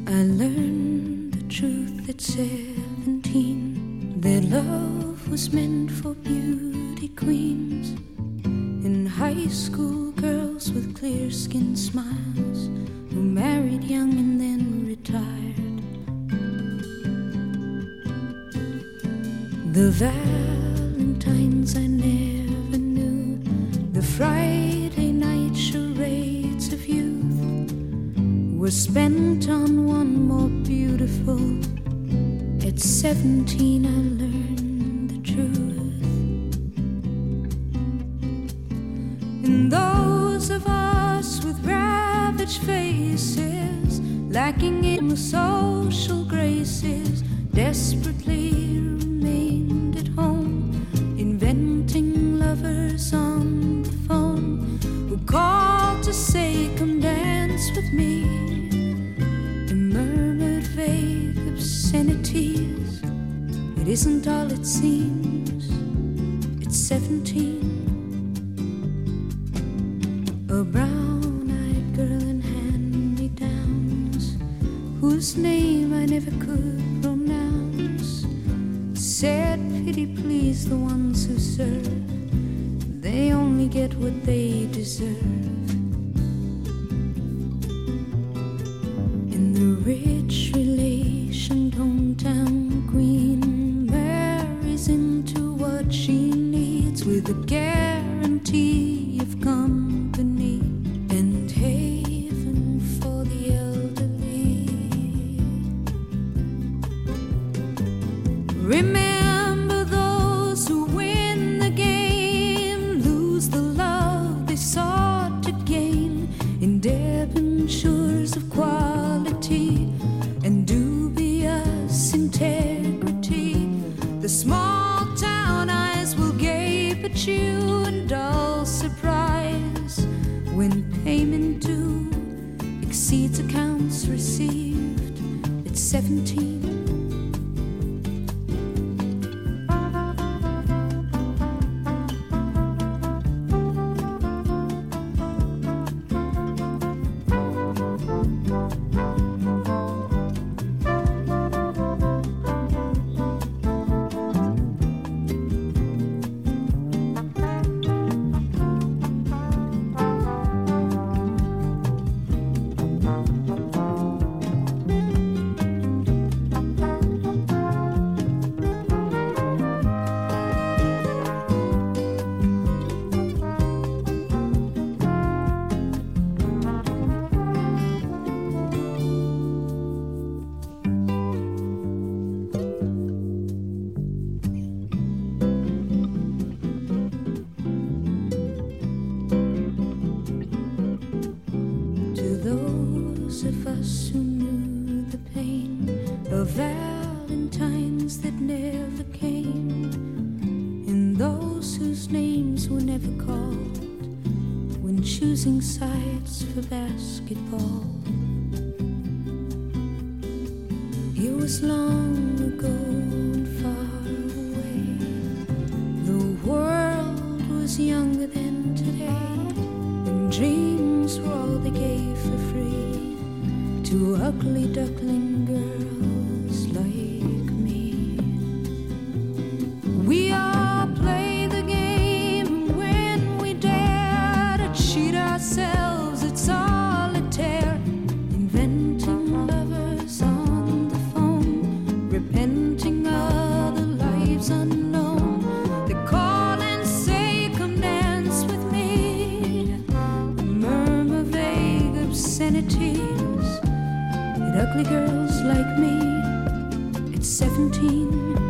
I learned the truth at 17, that love was meant for beauty queens, and high school girls with clear skin smiles who married young and then retired. The Valentines I never knew, the Friday night charades of youth, were spent on one more beautiful. At 17 I learned the truth. And those of us with ravaged faces, lacking in the social graces, desperately remained at home, inventing lovers on the phone who called to say, come dance with me, and murmured vague obscenities. It isn't all it seems. It's 17. A brown-eyed girl in hand-me-downs, whose name I never could pronounce, said, pity please the ones who serve, they only get what they deserve. And the rich relation hometown queen marries into what she needs, with a guarantee of company and haven for the elderly. Remember those who win the game, lose the love they sought to gain, in debentures of quality and dubious integrity. The small town eyes will gape at you in dull surprise when payment due exceeds accounts received. It's 17. Of us who knew the pain of Valentines that never came, and those whose names were never called when choosing sides for basketball. It was long ago and far away. The world was younger than today, and dreams were all they gave for free to ugly duckling girls like me. We all play the game when we dare to cheat ourselves at solitaire, inventing lovers on the phone, repenting other lives unknown. They call and say, come dance with me, and murmur vague obscenities. Ugly girls like me at 17.